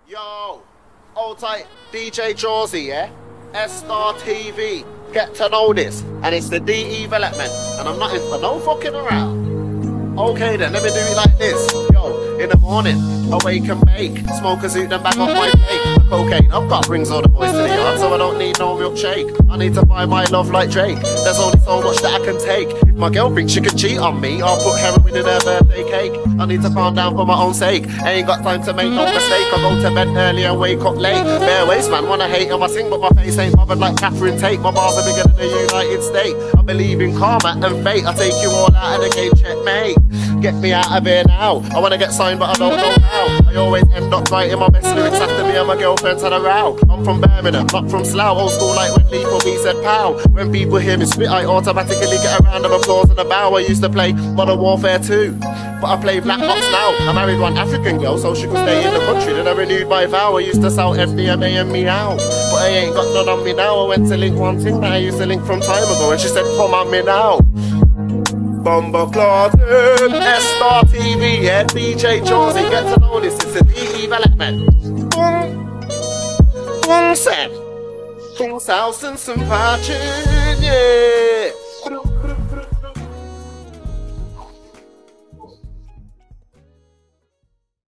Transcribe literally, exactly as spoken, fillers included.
Yo, hold tight, D J Jawsy, yeah? S-Star T V, get to know this, and it's the D E development, and I'm not in for no fucking around. Okay then, let me do it like this. Yo, in the morning, awake and bake, smoke a zoot, then back off my plate. The cocaine I've got brings all the boys to the yard, so I don't need no milkshake. I need to buy my love like Drake. There's only so much that I can take. If my girl thinks she can cheat on me, I'll put heroin in her birthday cake. I need to calm down for my own sake. I ain't got time to make no mistake. I go to bed early and wake up late. Bare waist man, wanna hate on my sing, but my face ain't bothered like Catherine Tate. My bars are bigger than the United States. I believe in karma and fate. I take you all out of the game, checkmate. Get me out of here now. I wanna get signed, but I don't know how. I always end up writing my best lyrics after me and my girlfriend's had a row. I'm from Birmingham, not from Slough. Old school like when Lethal B said pow. When people hear me spit, I automatically get a round of applause and a bow. I used to play Modern Warfare two, but I play Black Ops now. I married one African girl so she could stay in the country. Then I renewed my vow. I used to sell F D M A and meow, but I ain't got none on me now. I went to link one thing that I used to link from time ago, and she said, come on me now. Bumba Clotted, S-Star T V, yeah, D J Jawsy, get to know this, it's a D E development. Boom, boom, said, two thousand sympathy.